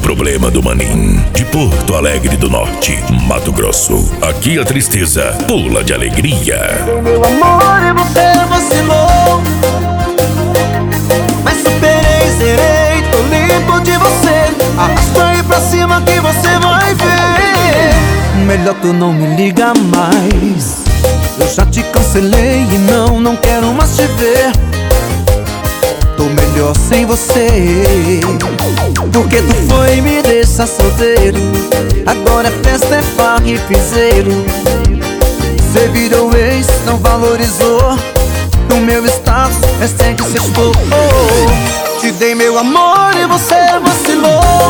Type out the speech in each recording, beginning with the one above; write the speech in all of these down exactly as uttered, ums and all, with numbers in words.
problema do manim. De Porto Alegre do Norte, Mato Grosso. Aqui a tristeza pula de alegria. Meu amor, e você vacilou, mas superei, zerei, tô limpo de você. Arrasta aí pra cima que você vai ver. Melhor tu não me liga mais. Eu já te cancelei e não, não quero mais te ver. Tô melhor sem você, porque tu foi e me deixa solteiro. Agora a festa é farra e piseiro. Cê virou ex, não valorizou. No meu status, hashtag se expôs. Te dei meu amor e você vacilou,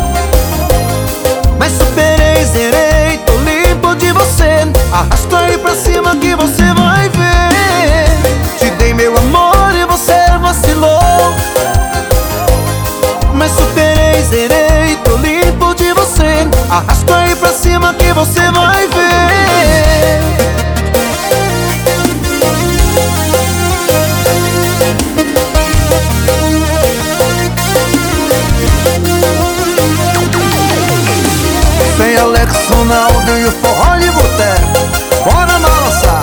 mas superei, zerei, tô limpo de você. Arrasta aí pra cima que você vai ver. Te dei meu amor e você vacilou, mas superei, zerei, tô limpo de você. Arrasta aí pra cima que você vai ver. Vem Alex, Ronaldo e o forró de boteco, bora balançar.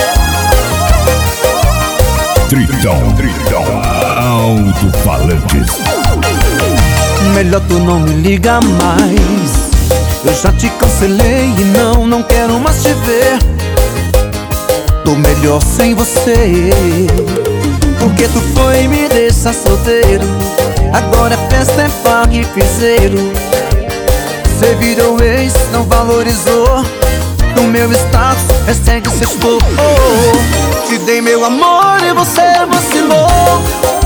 Tritão, Tritão, alto-falantes. Melhor tu não me liga mais. Eu já te cancelei e não, não quero mais te ver. Tô melhor sem você, porque tu foi e me deixa solteiro. Agora a festa é farra e piseiro. Cê virou ex, não valorizou. No meu status, hashtag se expôs. Te dei meu amor e você vacilou,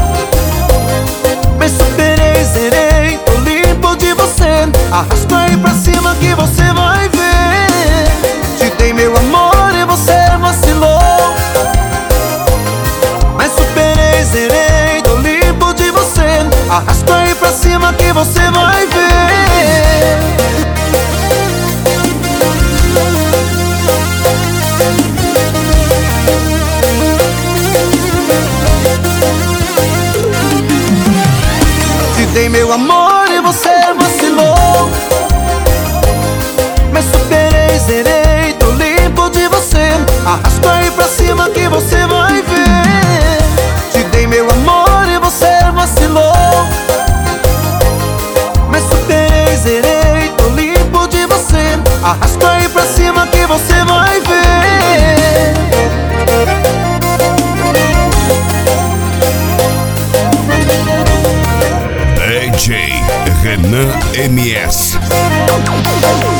mas superei, zerei, tô limpo de você. Arrasta aí pra cima que você vai ver. Te dei meu amor e você vacilou, mas superei, zerei, tô limpo de você. Arrasta aí pra cima que você vai ver. Te dei meu amor e você vacilou, mas superei, zerei, tô limpo de você. Arrasta aí pra cima que você vai ver. Te dei meu amor e você vacilou, mas superei, zerei, tô limpo de você. Arrasta aí pra cima que você vai ver. D J Renan M S.